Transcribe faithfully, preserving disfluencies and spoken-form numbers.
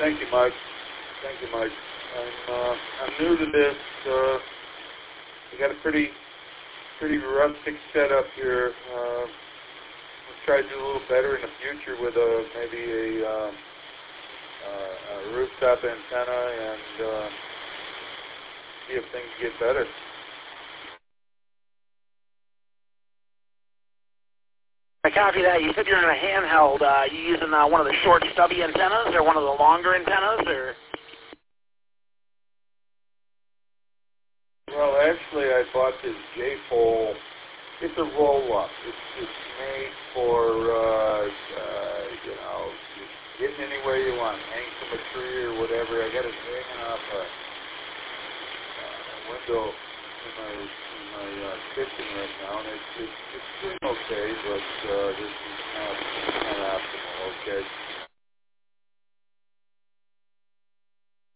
thank you, Mike. Thank you, Mike. I'm uh, I'm new to this. Uh, we got a pretty pretty rustic setup here. Uh, we'll try to do a little better in the future with a maybe a, uh, uh, a rooftop antenna and uh, see if things get better. I copy that. You said you're in a handheld. Uh, you using uh, one of the short, stubby antennas, or one of the longer antennas, or? Well, actually, I bought this J-pole. It's a roll-up. It's, it's made for, uh, uh, you know, getting anywhere you want. Hang from a tree or whatever. I got it hanging off a uh, window in my, in my uh, kitchen right now, and it's, it's, it's doing okay, but uh, this is not, not optimal, okay?